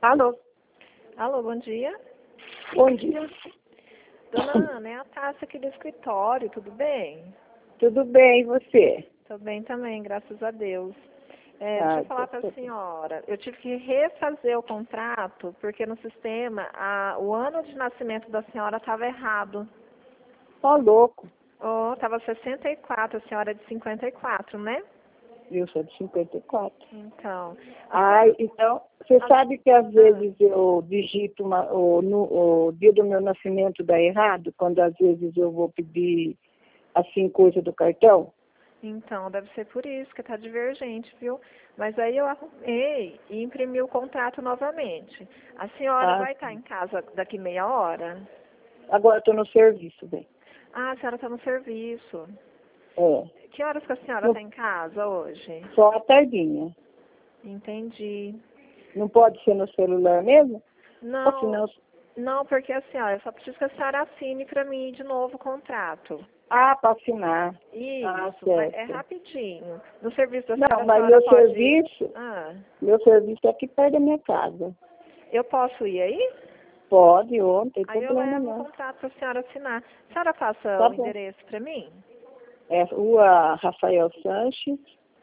Alô? Alô, bom dia. Bom dia. Dona Ana, é a Tássia aqui do escritório, tudo bem? Tudo bem, e você? Tô bem também, graças a Deus. Ah, Deixa eu falar para a senhora, eu tive que refazer o contrato, porque no sistema o ano de nascimento da senhora estava errado. Ó, louco. Estava 64, a senhora é de 54, né? Eu sou de 54. Então. Então, você sabe que às vezes eu digito o dia do meu nascimento dá errado, quando às vezes eu vou pedir, assim, coisa do cartão? Então, deve ser por isso que está divergente, viu? Mas aí eu arrumei e imprimi o contrato novamente. A senhora vai estar em casa daqui meia hora? Agora estou no serviço, bem. Ah, a senhora está no serviço. É. Que horas que a senhora está em casa hoje? Só a tardinha. Entendi. Não pode ser no celular mesmo? Não, porque a senhora, eu só preciso que a senhora assine para mim de novo o contrato. Ah, para assinar. Isso, certo. é rapidinho. No serviço da Não, senhora, mas a senhora pode... meu serviço é aqui perto da minha casa. Eu posso ir aí? Pode, não tem Aí eu problema levo o não. contrato para a senhora assinar. A senhora passa Tá o bom. endereço para mim? É Rua Rafael Sanches.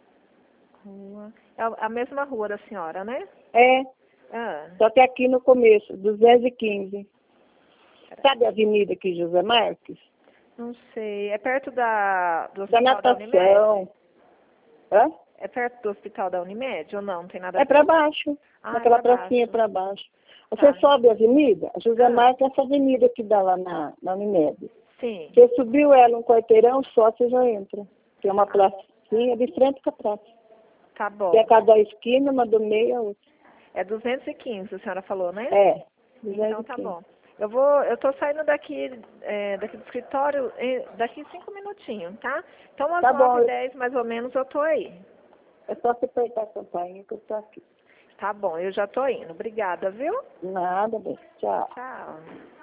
É a mesma rua da senhora, né? É, Ah, só que aqui no começo, 215. Sabe a avenida aqui, José Marques? não sei. É perto do Da hospital da Unimed? natação. Hã? É perto do hospital da Unimed ou não? Não tem nada a É ver? para baixo, naquela pra pracinha baixo. para baixo. Você Tá. sobe a avenida, a José Marques é essa avenida que dá lá na Unimed. Sim. Você subiu ela um quarteirão só, você já entra. Tem uma pracinha de frente com a praça. Tá bom. Tem a cada esquina, uma do meio a outra. É 215, a senhora falou, né? É, Então 215. tá bom. Eu tô saindo daqui do escritório daqui 5 minutinhos, tá? Então umas Tá bom, 9h10 mais ou menos eu tô aí. é só você apertar a campainha que eu tô aqui. Tá bom, eu já tô indo. Obrigada, viu? Nada, bem. Tchau. Tchau.